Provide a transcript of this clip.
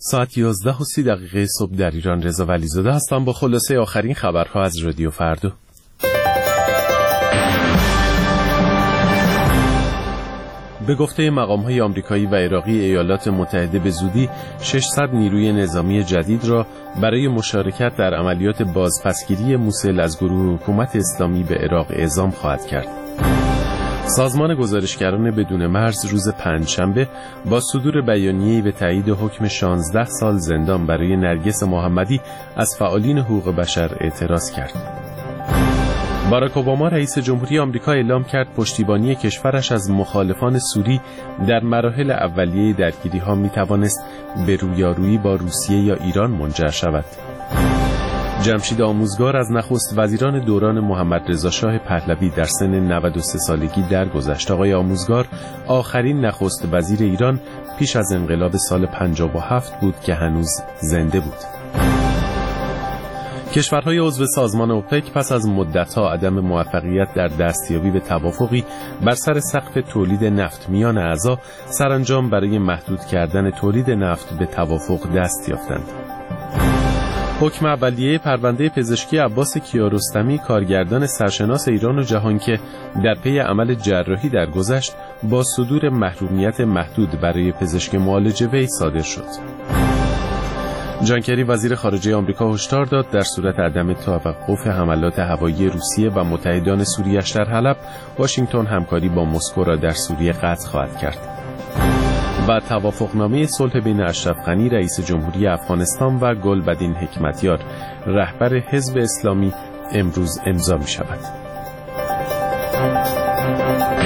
ساعت 11:30 صبح در ایران. رضا ولیزاده هستم با خلاصه آخرین خبرها از رادیو فردا. به گفته مقام‌های آمریکایی و عراقی، ایالات متحده به زودی 600 نیروی نظامی جدید را برای مشارکت در عملیات بازپسگیری موصل از گروه حکومت اسلامی به عراق اعزام خواهد کرد. سازمان گزارشگران بدون مرز روز پنجشنبه با صدور بیانیه‌ای به تایید حکم 16 سال زندان برای نرگس محمدی از فعالین حقوق بشر اعتراض کرد. باراک اوباما رئیس جمهوری آمریکا اعلام کرد پشتیبانی کشورش از مخالفان سوری در مراحل اولیه درگیری‌ها می‌توانست به رویارویی با روسیه یا ایران منجر شود. جمشید آموزگار از نخست وزیران دوران محمد رضا شاه پهلوی در سن 93 سالگی درگذشت. آقای آموزگار آخرین نخست وزیر ایران پیش از انقلاب سال 57 بود که هنوز زنده بود. کشورهای عضو سازمان اوپک پس از مدت‌ها عدم موفقیت در دستیابی به توافقی بر سر سقف تولید نفت میان اعضا سرانجام برای محدود کردن تولید نفت به توافق دست یافتند. حکم اولیه پرونده پزشکی عباس کیارستمی، کارگردان سرشناس ایران و جهان که در پی عمل جراحی درگذشت، با صدور محرومیت محدود برای پزشک معالجه وی صادر شد. جان کری وزیر خارجه آمریکا هشدار داد در صورت عدم توقف حملات هوایی روسیه و متحدان سوریه‌اش در حلب، واشنگتن همکاری با مسکو را در سوریه قطع خواهد کرد. و توافقنامه صلح بین اشرف غنی رئیس جمهوری افغانستان و گلبدین حکمتیار رهبر حزب اسلامی امروز امضا می شود.